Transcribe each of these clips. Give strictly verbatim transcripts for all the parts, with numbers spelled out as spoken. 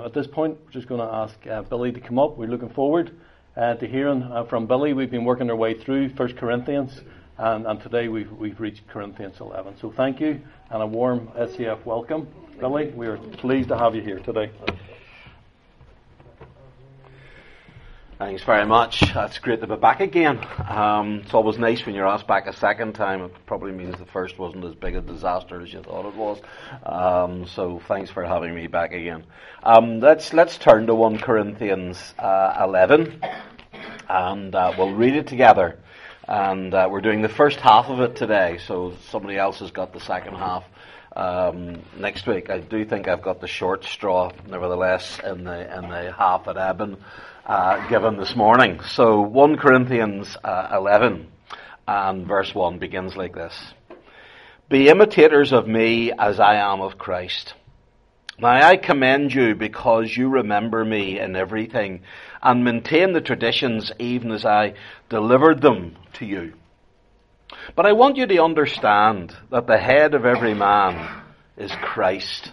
at this point, we're just going to ask uh, Billy to come up. We're looking forward uh, to hearing uh, from Billy. We've been working our way through First Corinthians, and, and today we've, we've reached Corinthians eleven. So thank you, and a warm S C F welcome. Billy, we are pleased to have you here today. Thanks very much. It's great to be back again. Um, it's always nice when you're asked back a second time. It probably means the first wasn't as big a disaster as you thought it was. Um, so thanks for having me back again. Um, let's let's turn to First Corinthians uh, eleven, and uh, we'll read it together. And uh, we're doing the first half of it today, so somebody else has got the second half. Um, next week, I do think I've got the short straw, nevertheless, in the in the half at Eben uh, given this morning. So, First Corinthians uh, eleven and verse one begins like this: Be imitators of me as I am of Christ. Now I commend you because you remember me in everything and maintain the traditions even as I delivered them to you. But I want you to understand that the head of every man is Christ.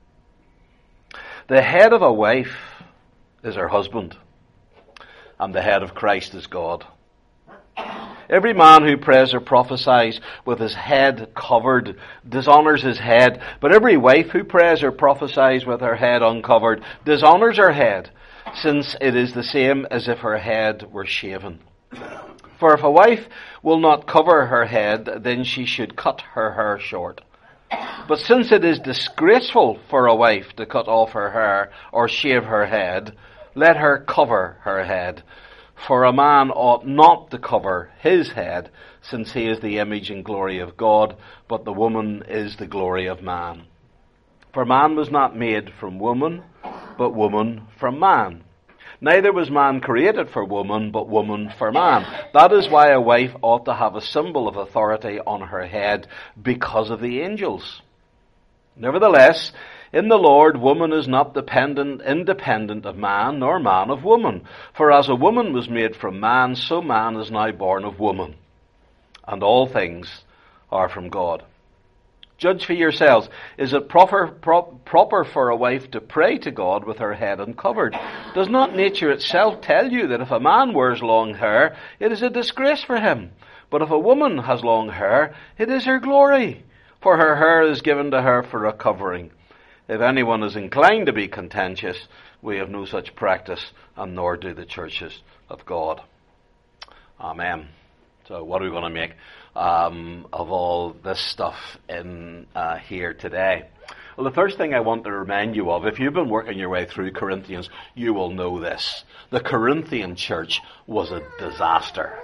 The head of a wife is her husband, and the head of Christ is God. Every man who prays or prophesies with his head covered dishonors his head, but every wife who prays or prophesies with her head uncovered dishonors her head, since it is the same as if her head were shaven. For if a wife will not cover her head, then she should cut her hair short. But since it is disgraceful for a wife to cut off her hair or shave her head, let her cover her head. For a man ought not to cover his head, since he is the image and glory of God, but the woman is the glory of man. For man was not made from woman, but woman from man. Neither was man created for woman, but woman for man. That is why a wife ought to have a symbol of authority on her head, because of the angels. Nevertheless, in the Lord, woman is not dependent, independent of man, nor man of woman. For as a woman was made from man, so man is now born of woman. And all things are from God. Judge for yourselves. Is it proper, pro- proper for a wife to pray to God with her head uncovered? Does not nature itself tell you that if a man wears long hair, it is a disgrace for him? But if a woman has long hair, it is her glory, for her hair is given to her for a covering. If anyone is inclined to be contentious, we have no such practice, and nor do the churches of God. Amen. So what are we going to make um, of all this stuff in uh, here today? Well, the first thing I want to remind you of, if you've been working your way through Corinthians, you will know this. The Corinthian church was a disaster.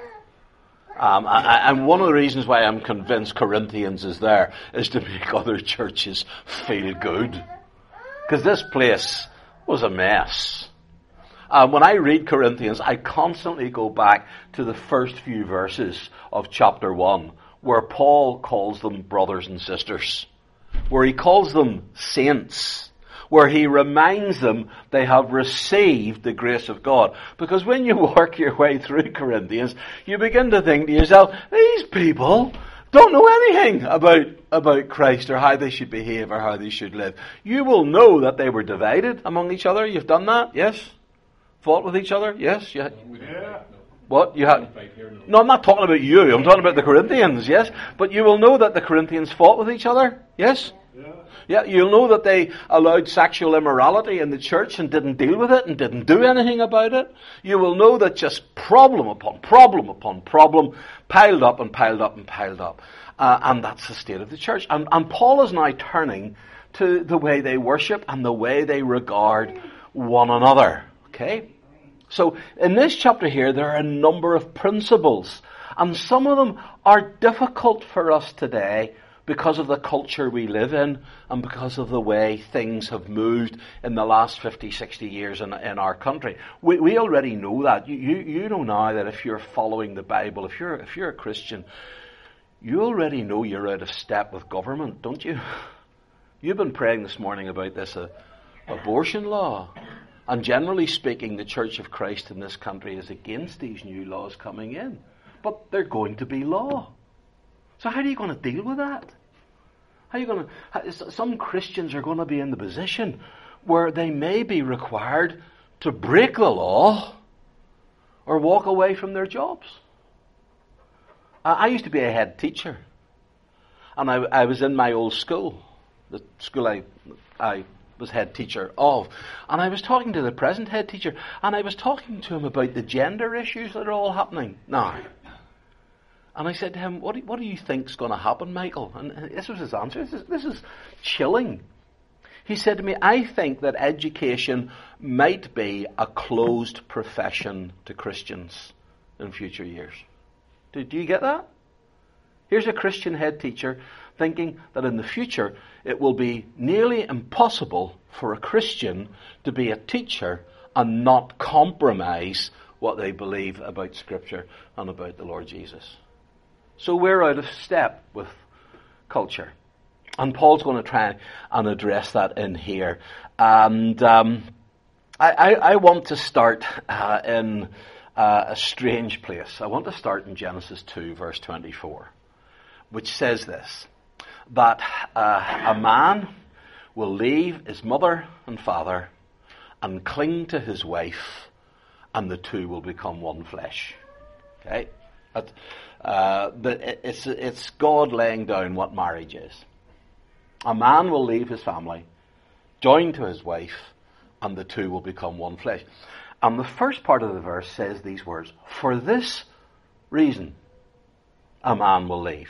Um, and one of the reasons why I'm convinced Corinthians is there is to make other churches feel good. Because this place was a mess. Um, when I read Corinthians, I constantly go back to the first few verses of chapter one, where Paul calls them brothers and sisters, where he calls them saints, where he reminds them they have received the grace of God. Because when you work your way through Corinthians, you begin to think to yourself, these people don't know anything about, about Christ or how they should behave or how they should live. You will know that they were divided among each other. You've done that, yes? Fought with each other, yes? You had, yeah. What? You had? No, I'm not talking about you. I'm talking about the Corinthians, yes? But you will know that the Corinthians fought with each other, yes? Yeah, you'll know that they allowed sexual immorality in the church and didn't deal with it and didn't do anything about it. You will know that just problem upon problem upon problem piled up and piled up and piled up. Uh, and that's the state of the church. And, and Paul is now turning to the way they worship and the way they regard one another. Okay? So in this chapter here, there are a number of principles. And some of them are difficult for us today because of the culture we live in and because of the way things have moved in the last fifty, sixty years in, in our country. We, we already know that. You, you, you know now that if you're following the Bible, if you're, if you're a Christian, you already know you're out of step with government, don't you? You've been praying this morning about this uh, abortion law. And generally speaking, the Church of Christ in this country is against these new laws coming in. But they're going to be law. So how are you going to deal with that? How are you going to? Some Christians are going to be in the position where they may be required to break the law or walk away from their jobs. I used to be a head teacher, and I, I was in my old school, the school I, I was head teacher of, and I was talking to the present head teacher, and I was talking to him about the gender issues that are all happening now. And I said to him, what do, what do you think is going to happen, Michael? And this was his answer. This is, this is chilling. He said to me, I think that education might be a closed profession to Christians in future years. Do, do you get that? Here's a Christian head teacher thinking that in the future it will be nearly impossible for a Christian to be a teacher and not compromise what they believe about Scripture and about the Lord Jesus. So we're out of step with culture. And Paul's going to try and address that in here. And um, I, I, I want to start uh, in uh, a strange place. I want to start in Genesis two, verse twenty-four, which says this, that uh, a man will leave his mother and father and cling to his wife, and the two will become one flesh. Okay? That, uh, but it's, it's God laying down what marriage is. A man will leave his family, join to his wife, and the two will become one flesh. And the first part of the verse says these words, for this reason, a man will leave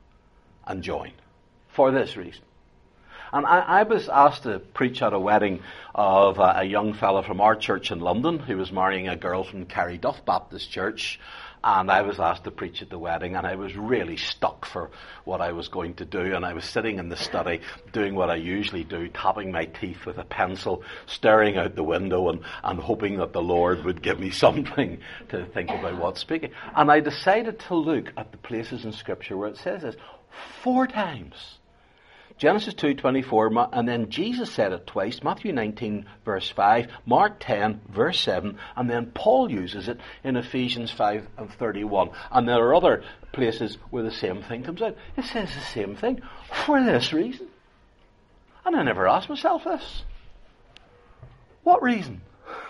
and join. For this reason. And I, I was asked to preach at a wedding of a, a young fellow from our church in London who was marrying a girl from Carryduff Baptist Church. And I was asked to preach at the wedding, and I was really stuck for what I was going to do. And I was sitting in the study doing what I usually do, tapping my teeth with a pencil, staring out the window and, and hoping that the Lord would give me something to think about what's speaking. And I decided to look at the places in Scripture where it says this four times. Genesis two twenty-four, and then Jesus said it twice, Matthew nineteen, verse five, Mark ten, verse seven, and then Paul uses it in Ephesians five and thirty-one. And there are other places where the same thing comes out. It says the same thing, for this reason. And I never asked myself this. What reason?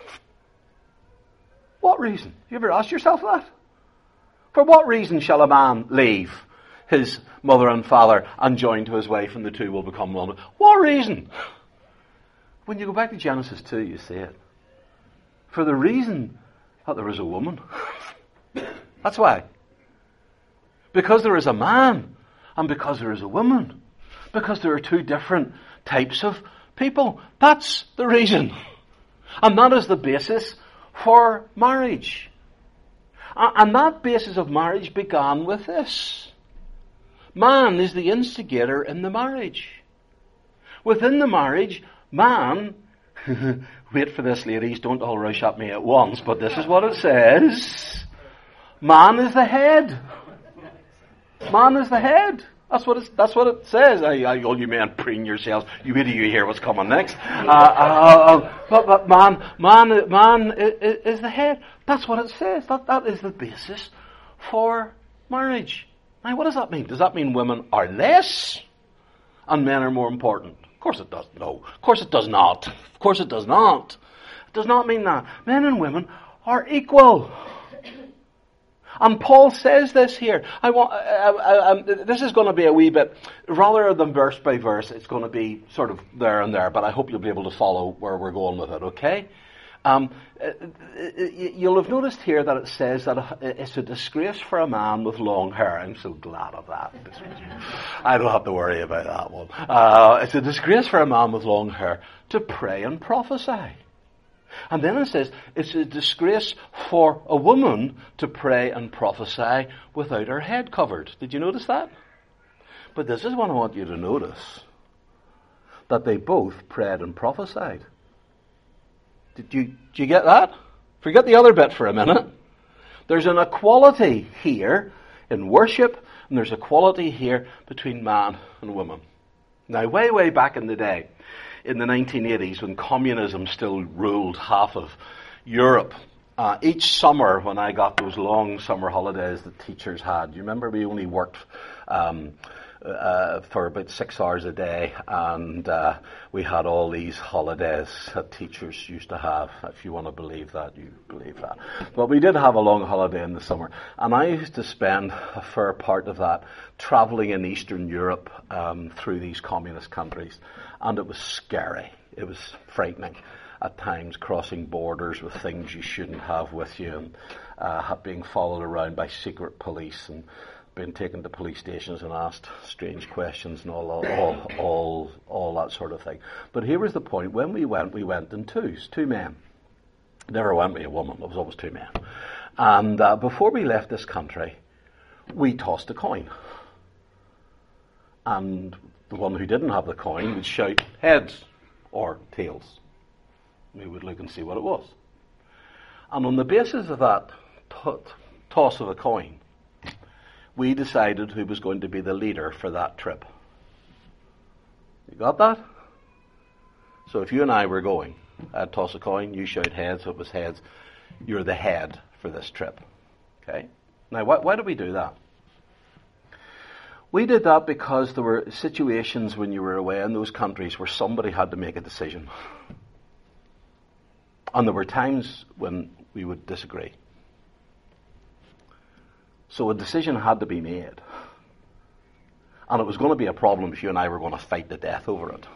What reason? You ever asked yourself that? For what reason shall a man leave his mother and father and join to his wife, and the two will become one? What reason? When you go back to Genesis two, you see it. For the reason that there is a woman. That's why. Because there is a man, and because there is a woman. Because there are two different types of people. That's the reason. And that is the basis for marriage. And that basis of marriage began with this. Man is the instigator in the marriage. Within the marriage, man, wait for this ladies, don't all rush at me at once, but this is what it says. Man is the head. Man is the head. That's what it, that's what it says. I, I, all you men preen yourselves. You wait till you hear what's coming next. Uh, uh, uh, but, but man, man, man is, is the head. That's what it says. That, that is the basis for marriage. Now, what does that mean? Does that mean women are less and men are more important? Of course it does. No. Of course it does not. Of course it does not. It does not mean that. Men and women are equal. And Paul says this here. I want. I, I, I, this is going to be a wee bit, rather than verse by verse, it's going to be sort of there and there, but I hope you'll be able to follow where we're going with it, okay? Um, you'll have noticed here that it says that it's a disgrace for a man with long hair. I'm so glad of that. I don't have to worry about that one. Uh, it's a disgrace for a man with long hair to pray and prophesy. And then it says it's a disgrace for a woman to pray and prophesy without her head covered. Did you notice that? But this is what I want you to notice. That they both prayed and prophesied. Did you, did you get that? Forget the other bit for a minute. There's an equality here in worship, and there's equality here between man and woman. Now, way, way back in the day, in the nineteen eighties, when communism still ruled half of Europe, uh, each summer when I got those long summer holidays that teachers had, you remember we only worked um, uh, for about six hours a day, and uh, we had all these holidays that teachers used to have. If you want to believe that, you believe that. But we did have a long holiday in the summer, and I used to spend a fair part of that travelling in Eastern Europe um, through these communist countries, and it was scary. It was frightening. At times crossing borders with things you shouldn't have with you, and uh, being followed around by secret police, and being taken to police stations and asked strange questions and all, all, all, all that sort of thing. But here was the point: when we went, we went in twos, two men. Never went with a woman; it was always two men. And uh, before we left this country, we tossed a coin, and the one who didn't have the coin would shout heads or tails. We would look and see what it was. And on the basis of that t- toss of a coin, we decided who was going to be the leader for that trip. You got that? So if you and I were going, I'd toss a coin, you shout heads, so it was heads, you're the head for this trip. Okay? Now, why, why did we do that? We did that because there were situations when you were away in those countries where somebody had to make a decision. And there were times when we would disagree. So a decision had to be made. And it was going to be a problem if you and I were going to fight to death over it.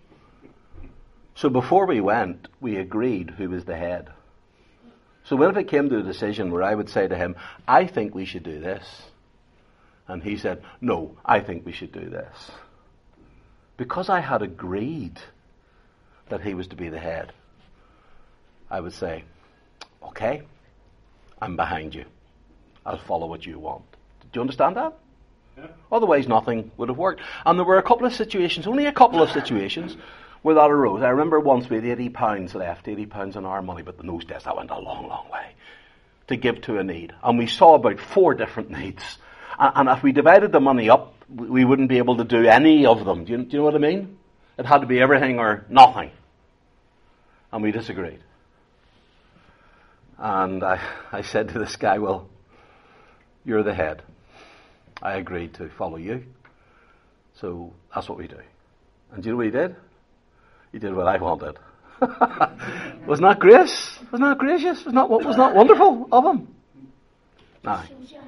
So before we went, we agreed who was the head. So when it came to a decision where I would say to him, I think we should do this. And he said, no, I think we should do this. Because I had agreed that he was to be the head, I would say, okay, I'm behind you. I'll follow what you want. Do you understand that? Yeah. Otherwise, nothing would have worked. And there were a couple of situations, only a couple of situations, where that arose. I remember once we had eighty pounds left, eighty pounds in our money, but in those days that went a long, long way, to give to a need. And we saw about four different needs. And, and if we divided the money up, we wouldn't be able to do any of them. Do you, do you know what I mean? It had to be everything or nothing. And we disagreed. And I, I said to this guy, well, you're the head. I agreed to follow you. So that's what we do. And do you know what he did? He did what I wanted. Wasn't that grace? Wasn't that gracious? Was not, was not wonderful of him? Aye.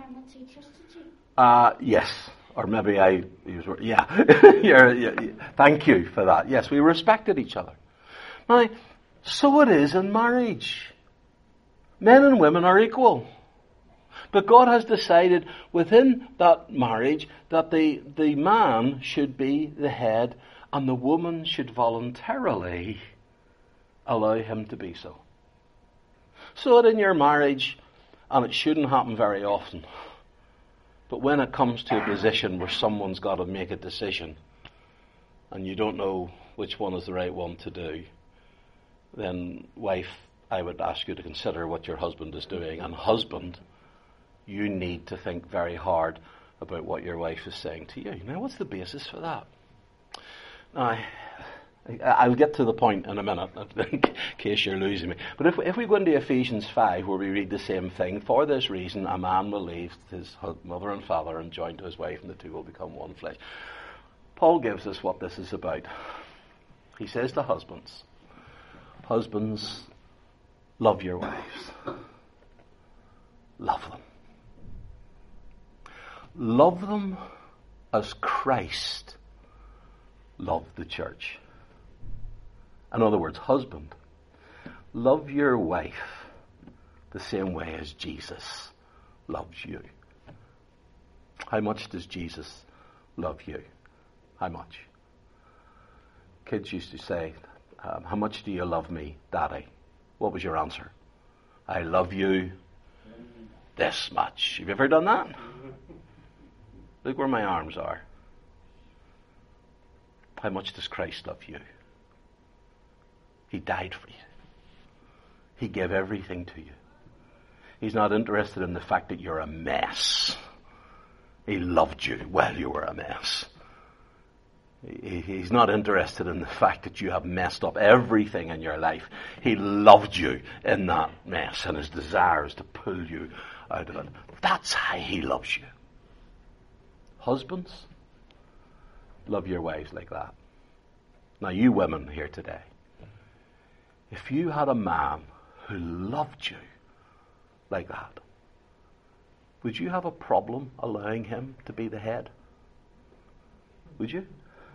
Uh, yes. Or maybe I use word. Yeah. you're, you're, thank you for that. Yes, we respected each other. Now, so it is in marriage. Men and women are equal. But God has decided within that marriage that the, the man should be the head and the woman should voluntarily allow him to be so. So that in your marriage, and it shouldn't happen very often, but when it comes to a position where someone's got to make a decision and you don't know which one is the right one to do, then wife, I would ask you to consider what your husband is doing. And husband, you need to think very hard about what your wife is saying to you. Now, what's the basis for that? Now, I'll get to the point in a minute, in case you're losing me. But if, if we go into Ephesians five, where we read the same thing, for this reason, a man will leave his mother and father and join to his wife, and the two will become one flesh. Paul gives us what this is about. He says to husbands, husbands, love your wives. Love them. Love them as Christ loved the church. In other words, husband, love your wife the same way as Jesus loves you. How much does Jesus love you? How much? Kids used to say, um, how much do you love me, Daddy? What was your answer? I love you this much. Have you ever done that? Look where my arms are. How much does Christ love you? He died for you. He gave everything to you. He's not interested in the fact that you're a mess. He loved you while you were a mess. He's not interested in the fact that you have messed up everything in your life. He loved you in that mess, and his desire is to pull you out of it. That's how he loves you. Husbands, love your wives like that. Now, you women here today, if you had a man who loved you like that, would you have a problem allowing him to be the head? Would you?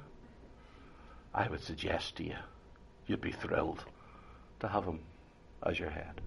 I would suggest to you, you'd be thrilled to have him as your head.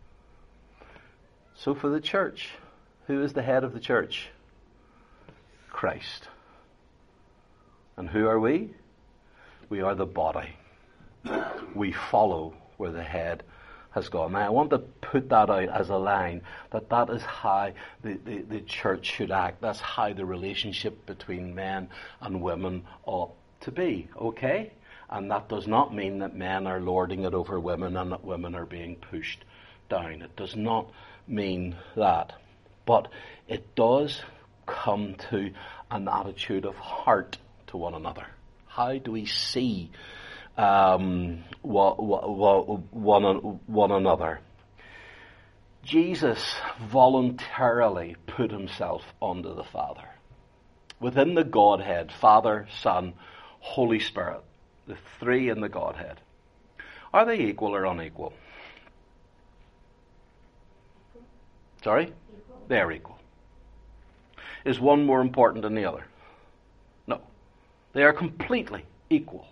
So for the church, who is the head of the church? Christ. And who are we? We are the body. We follow where the head has gone. Now I want to put that out as a line, that that is how the, the, the church should act. That's how the relationship between men and women ought to be, okay? And that does not mean that men are lording it over women and that women are being pushed down. It does not mean that. But it does come to an attitude of heart to one another. How do we see um, one, one, one another? Jesus voluntarily put himself under the Father. Within the Godhead, Father, Son, Holy Spirit, the three in the Godhead, are they equal or unequal? Sorry? Equal. They're equal. Is one more important than the other? No. They are completely equal.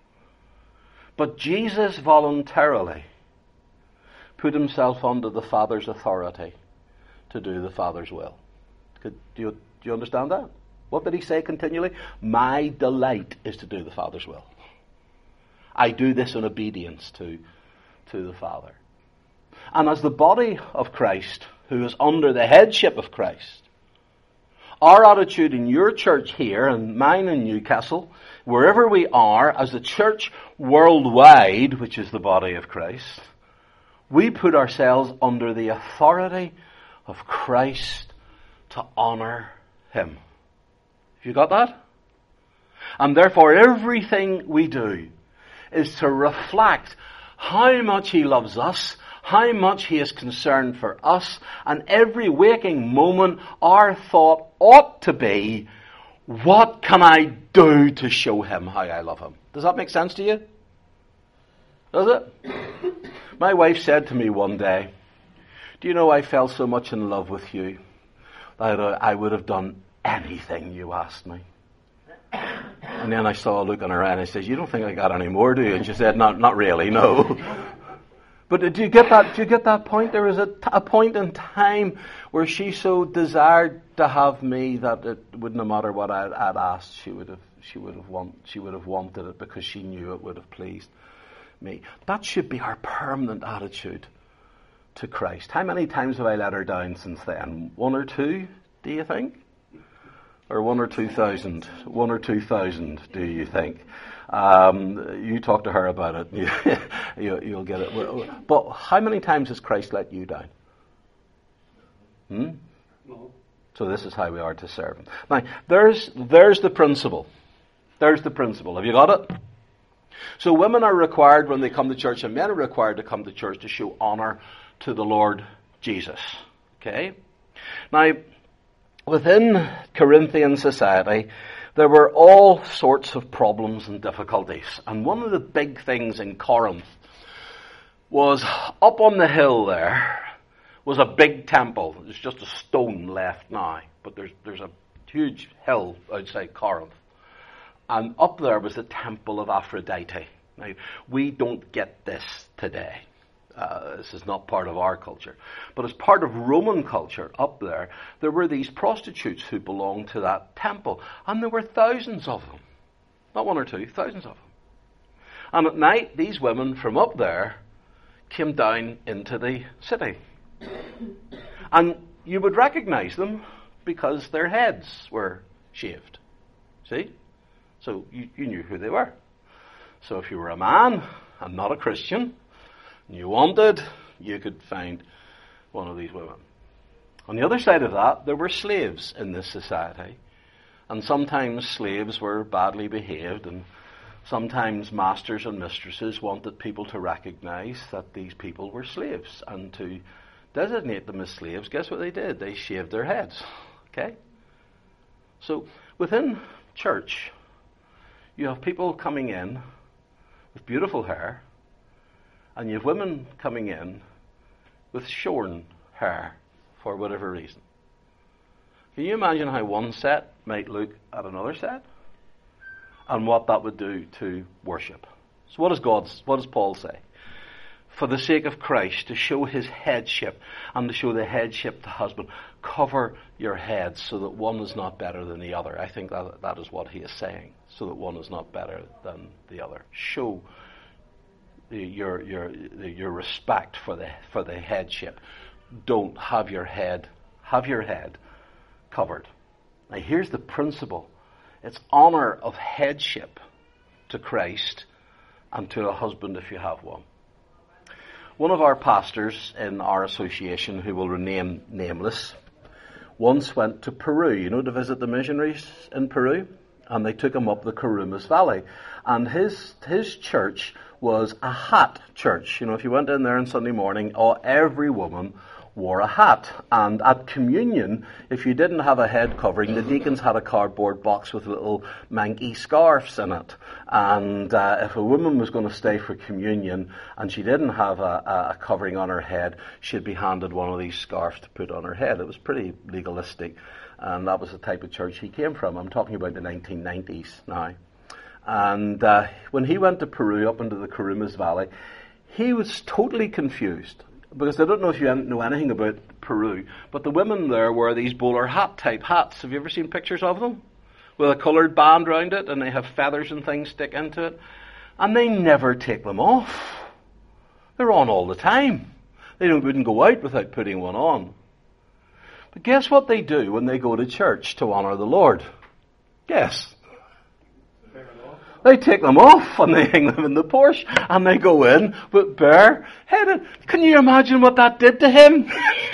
But Jesus voluntarily put himself under the Father's authority to do the Father's will. Could, do, you, do you understand that? What did he say continually? My delight is to do the Father's will. I do this in obedience to, to the Father. And as the body of Christ, who is under the headship of Christ, our attitude in your church here and mine in Newcastle, wherever we are, as the church worldwide, which is the body of Christ, we put ourselves under the authority of Christ to honor him. Have you got that? And therefore everything we do is to reflect how much he loves us, how much he is concerned for us, and every waking moment our thought ought to be, what can I do to show him how I love him? Does that make sense to you? Does it? My wife said to me one day, do you know I fell so much in love with you that I would have done anything you asked me? And then I saw a look in her eye and I said, you don't think I got any more, do you? And she said, not, not really, no. But do you get that? Do you get that point? There was a, a point in time where she so desired to have me that it would, no matter what I'd, I'd asked, she would have, she would have want, she would have wanted it because she knew it would have pleased me. That should be our permanent attitude to Christ. How many times have I let her down since then? One or two, do you think? Or one or two thousand? One or two thousand, do you think? Um, you talk to her about it. You, you, you'll get it. But how many times has Christ let you down? Hmm? No. So this is how we are to serve him. Now, there's, there's the principle. There's the principle. Have you got it? So women are required when they come to church, and men are required to come to church to show honor to the Lord Jesus. Okay? Now, within Corinthian society, there were all sorts of problems and difficulties. And one of the big things in Corinth was up on the hill there was a big temple. There's just a stone left now, but there's there's a huge hill outside Corinth. And up there was the temple of Aphrodite. Now, we don't get this today. Uh, this is not part of our culture. But as part of Roman culture up there, there were these prostitutes who belonged to that temple. And there were thousands of them. Not one or two, thousands of them. And at night, these women from up there came down into the city. And you would recognize them because their heads were shaved. See? So you, you knew who they were. So if you were a man and not a Christian, and you wanted, you could find one of these women. On the other side of that, there were slaves in this society. And sometimes slaves were badly behaved, and sometimes masters and mistresses wanted people to recognize that these people were slaves. And to designate them as slaves, guess what they did? They shaved their heads. Okay? So within church, you have people coming in with beautiful hair, and you have women coming in with shorn hair for whatever reason. Can you imagine how one set might look at another set? And what that would do to worship. So what does God, what does Paul say? For the sake of Christ, to show his headship, and to show the headship to husband, cover your heads so that one is not better than the other. I think that that is what he is saying, so that one is not better than the other. Show the, your your the, your respect for the for the headship. Don't have your head have your head covered. Now here's the principle. It's honor of headship to Christ and to a husband if you have one. One of our pastors in our association, who will remain nameless, once went to Peru, you know, to visit the missionaries in Peru, and they took him up the Corumas Valley. And his his church was a hat church. You know, if you went in there on Sunday morning, oh, every woman wore a hat. And at communion, if you didn't have a head covering, the deacons had a cardboard box with little manky scarves in it. And uh, if a woman was going to stay for communion and she didn't have a, a covering on her head, she'd be handed one of these scarves to put on her head. It was pretty legalistic, and that was the type of church he came from. I'm talking about the nineteen nineties now. And uh, when he went to Peru, up into the Corumas Valley, he was totally confused. Because I don't know if you know anything about Peru, but the women there wear these bowler hat type hats. Have you ever seen pictures of them? With a coloured band round it, and they have feathers and things stick into it. And they never take them off. They're on all the time. They don't, wouldn't go out without putting one on. But guess what they do when they go to church to honour the Lord? Guess. They take them off and they hang them in the porch and they go in with bare headed. Can you imagine what that did to him?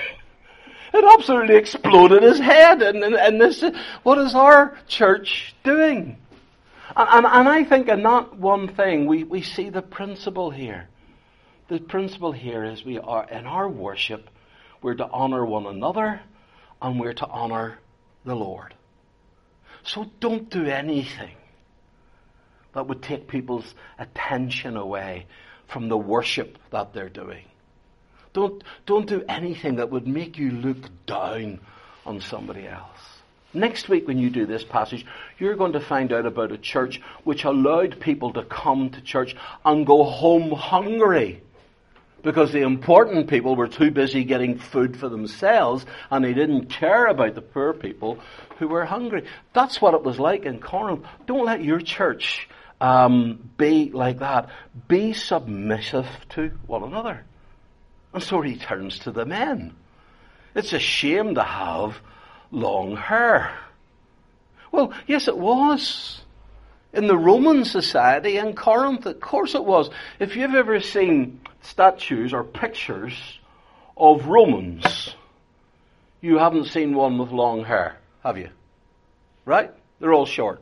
It absolutely exploded his head. And, and, and this, what is our church doing? And, and, and I think in that one thing, we, we see the principle here. The principle here is we are, in our worship, we're to honour one another and we're to honour the Lord. So don't do anything that would take people's attention away from the worship that they're doing. Don't, don't do anything that would make you look down on somebody else. Next week when you do this passage, you're going to find out about a church which allowed people to come to church and go home hungry. Because the important people were too busy getting food for themselves and they didn't care about the poor people who were hungry. That's what it was like in Corinth. Don't let your church um, be like that. Be submissive to one another. And so he turns to the men. It's a shame to have long hair. Well, yes, it was. In the Roman society in Corinth, of course it was. If you've ever seen statues or pictures of Romans, you haven't seen one with long hair, have you? Right? They're all short.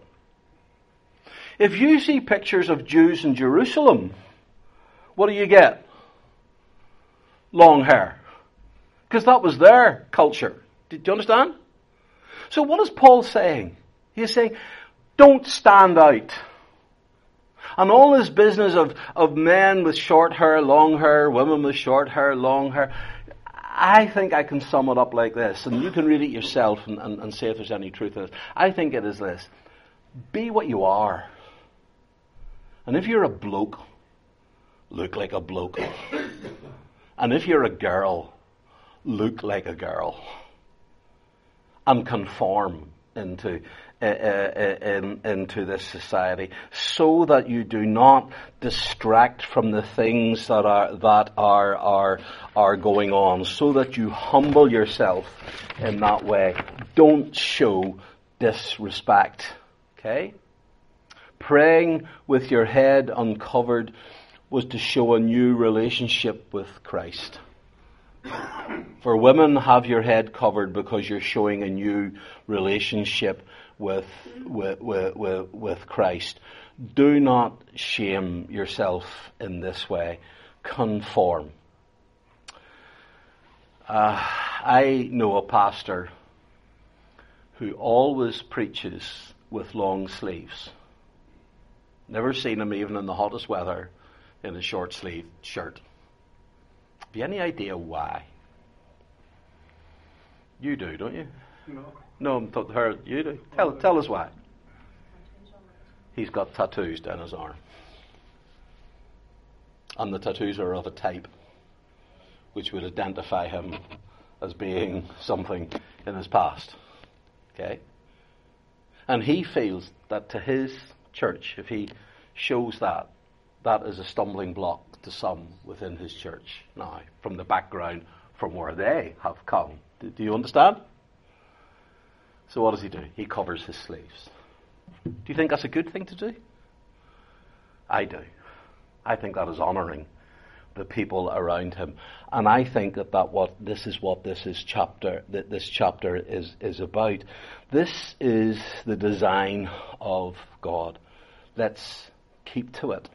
If you see pictures of Jews in Jerusalem, what do you get? Long hair. Because that was their culture. Do you understand? So what is Paul saying? He's saying, don't stand out. And all this business of, of men with short hair, long hair, women with short hair, long hair, I think I can sum it up like this, and you can read it yourself and, and, and say if there's any truth in it. I think it is this. Be what you are. And if you're a bloke, look like a bloke. And if you're a girl, look like a girl. And conform into uh, uh, in, into this society, so that you do not distract from the things that are that are are are going on, so that you humble yourself in that way. Don't show disrespect. Okay? Praying with your head uncovered was to show a new relationship with Christ. For women, have your head covered because you're showing a new relationship with, with, with, with, with Christ. Do not shame yourself in this way. Conform. Uh, I know a pastor who always preaches with long sleeves. Never seen him even in the hottest weather in a short sleeve shirt. Have you any idea why? You do, don't you? No. No, I'm th- her, you do. Tell, tell us why. He's got tattoos down his arm. And the tattoos are of a type which would identify him as being something in his past. Okay? And he feels that to his church, if he shows that, that is a stumbling block to some within his church now, from the background from where they have come. Do, do you understand? So what does he do? He covers his sleeves. Do you think that's a good thing to do? I do. I think that is honouring the people around him, and I think that, that what this is what this is chapter that this chapter is is about. This is the design of God. Let's keep to it.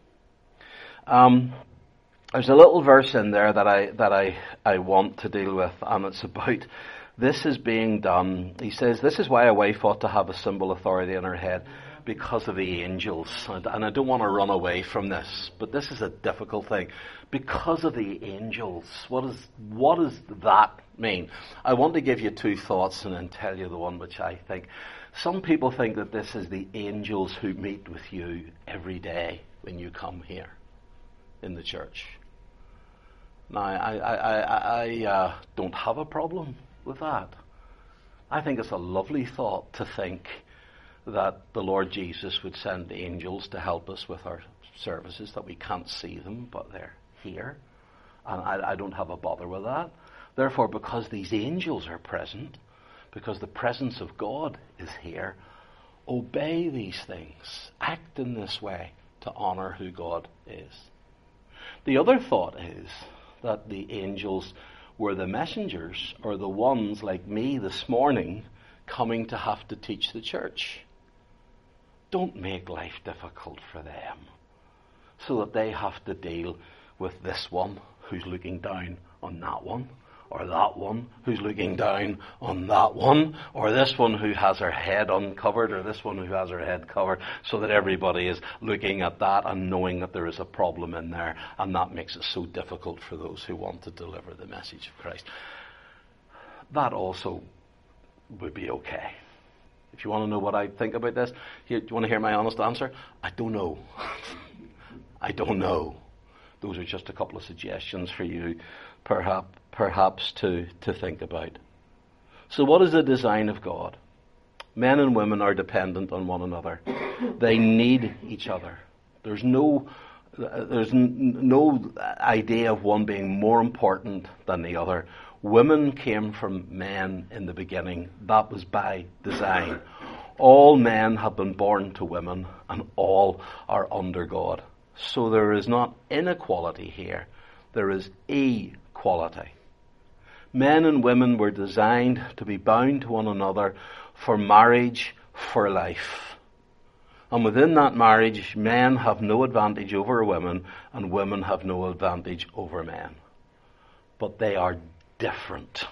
Um, there's a little verse in there that I that I I want to deal with, and it's about this is being done. He says, "This is why a wife ought to have a symbol authority in her head." Because of the angels. And I don't want to run away from this, but this is a difficult thing. Because of the angels. What is, what does that mean? I want to give you two thoughts and then tell you the one which I think. Some people think that this is the angels who meet with you every day when you come here in the church. Now, I, I, I, I uh, don't have a problem with that. I think it's a lovely thought to think that the Lord Jesus would send angels to help us with our services, that we can't see them, but they're here. And I, I don't have a bother with that. Therefore, because these angels are present, because the presence of God is here, obey these things. Act in this way to honour who God is. The other thought is that the angels were the messengers, or the ones like me this morning coming to have to teach the church. Don't make life difficult for them so that they have to deal with this one who's looking down on that one, or that one who's looking down on that one, or this one who has her head uncovered, or this one who has her head covered, so that everybody is looking at that and knowing that there is a problem in there, and that makes it so difficult for those who want to deliver the message of Christ. That also would be okay. If you want to know what I think about this, here, do you want to hear my honest answer? I don't know. I don't know. Those are just a couple of suggestions for you, perhaps, perhaps to, to think about. So what is the design of God? Men and women are dependent on one another. They need each other. There's no, there's n- no idea of one being more important than the other. Women came from men in the beginning. That was by design. All men have been born to women, and all are under God. So there is not inequality here. There is equality. Men and women were designed to be bound to one another for marriage, for life. And within that marriage, men have no advantage over women, and women have no advantage over men. But they are different.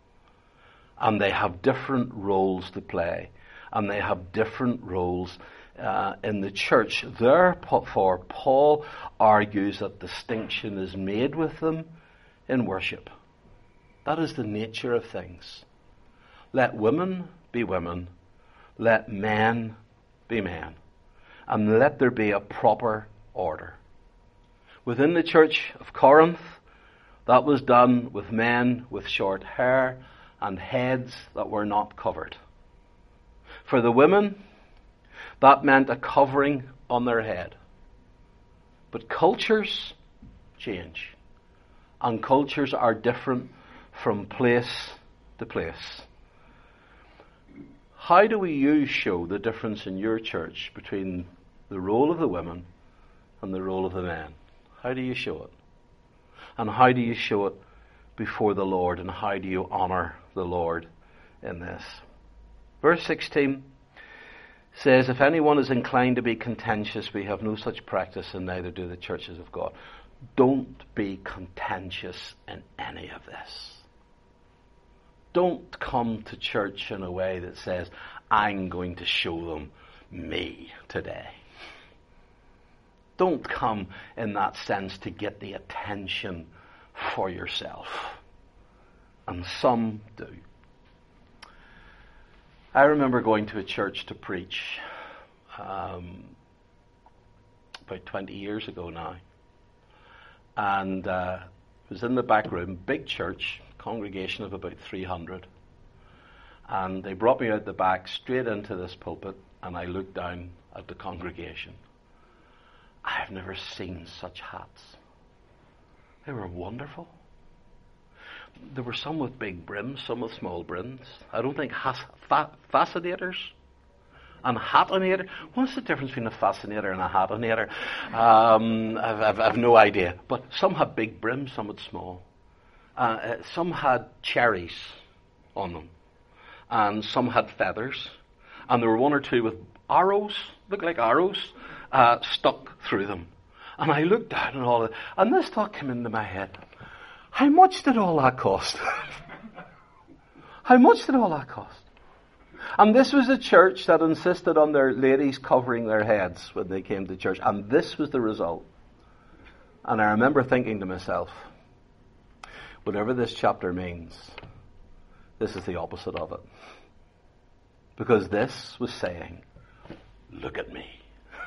And they have different roles to play. And they have different roles uh, in the church. Therefore, Paul argues that distinction is made with them in worship. That is the nature of things. Let women be women. Let men be men. And let there be a proper order. Within the church of Corinth, that was done with men with short hair and heads that were not covered. For the women, that meant a covering on their head. But cultures change. And cultures are different from place to place. How do you show the difference in your church between the role of the women and the role of the men? How do you show it? And how do you show it before the Lord? And how do you honour the Lord in this? Verse sixteen says, if anyone is inclined to be contentious, we have no such practice, and neither do the churches of God. Don't be contentious in any of this. Don't come to church in a way that says, I'm going to show them me today. Don't come in that sense to get the attention for yourself. And some do. I remember going to a church to preach um, about twenty years ago now. And uh, it was in the back room, big church, congregation of about three hundred. And they brought me out the back, straight into this pulpit, and I looked down at the congregation. I've never seen such hats. They were wonderful. There were some with big brims, some with small brims. I don't think has, fa- fascinators and hatinator. What's the difference between a fascinator and a hatinator? Um, I've, I've, I've no idea. But some had big brims, some had small. Uh, some had cherries on them. And some had feathers. And there were one or two with arrows, looked like arrows, uh, stuck through them. And I looked down and all that, and this thought came into my head. How much did all that cost? How much did all that cost? And this was a church that insisted on their ladies covering their heads when they came to church. And this was the result. And I remember thinking to myself, whatever this chapter means, this is the opposite of it. Because this was saying, look at me.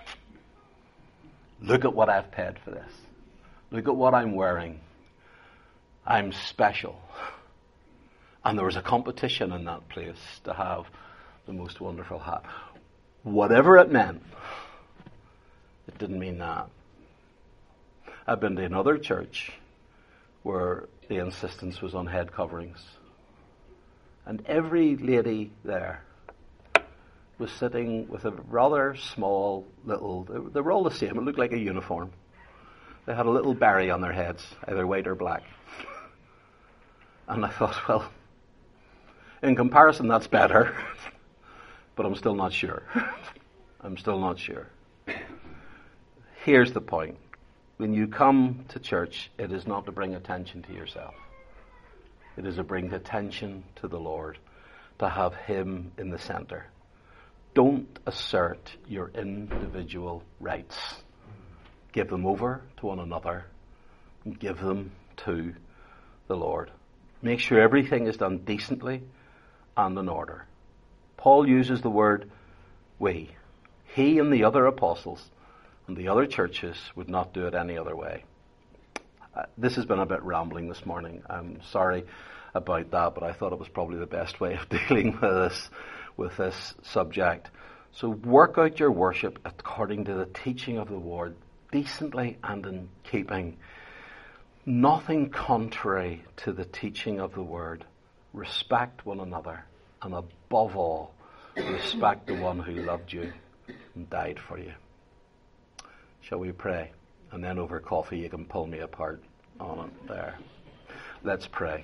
Look at what I've paid for this. Look at what I'm wearing. I'm special. And there was a competition in that place to have the most wonderful hat. Whatever it meant, it didn't mean that. I've been to another church where the insistence was on head coverings. And every lady there was sitting with a rather small little, they were all the same, it looked like a uniform. They had a little berry on their heads, either white or black. And I thought, well, in comparison that's better, but I'm still not sure. I'm still not sure. Here's the point. When you come to church, it is not to bring attention to yourself. It is to bring attention to the Lord, to have Him in the center. Don't assert your individual rights. Give them over to one another and give them to the Lord. Make sure everything is done decently and in order. Paul uses the word we. He and the other apostles and the other churches would not do it any other way. Uh, this has been a bit rambling this morning. I'm sorry about that, but I thought it was probably the best way of dealing with this, with this subject. So work out your worship according to the teaching of the Word, decently and in keeping. Nothing contrary to the teaching of the Word. Respect one another, and above all, respect the one who loved you and died for you. Shall we pray? And then over coffee you can pull me apart on it there. Let's pray.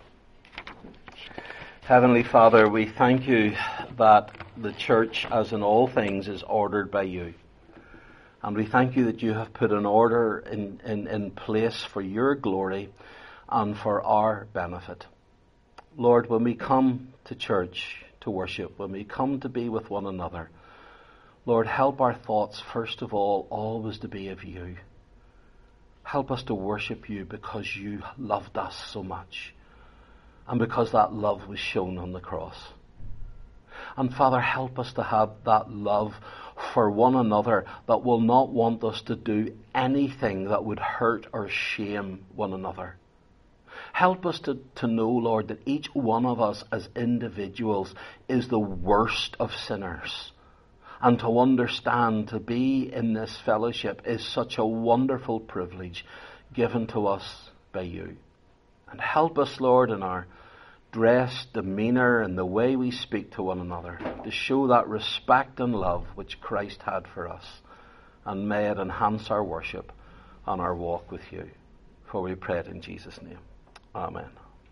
Heavenly Father, we thank you that the church, as in all things, is ordered by you. And we thank you that you have put an order in, in, in place for your glory and for our benefit. Lord, when we come to church to worship, when we come to be with one another, Lord, help our thoughts, first of all, always to be of you. Help us to worship you because you loved us so much. And because that love was shown on the cross. And Father, help us to have that love for one another that will not want us to do anything that would hurt or shame one another. Help us to, to know, Lord, that each one of us as individuals is the worst of sinners. And to understand to be in this fellowship is such a wonderful privilege given to us by you. And help us, Lord, in our dress, demeanour, and the way we speak to one another, to show that respect and love which Christ had for us. And may it enhance our worship and our walk with you. For we pray it in Jesus' name. Amen.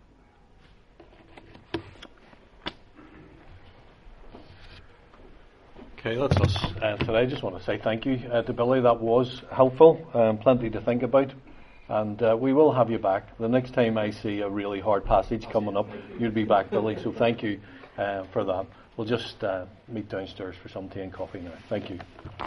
Okay, that's us uh, today. I just want to say thank you uh, to Billy. That was helpful, um, plenty to think about. And uh, we will have you back. The next time I see a really hard passage coming up, you'll be back, Billy. So thank you uh, for that. We'll just uh, meet downstairs for some tea and coffee now. Thank you.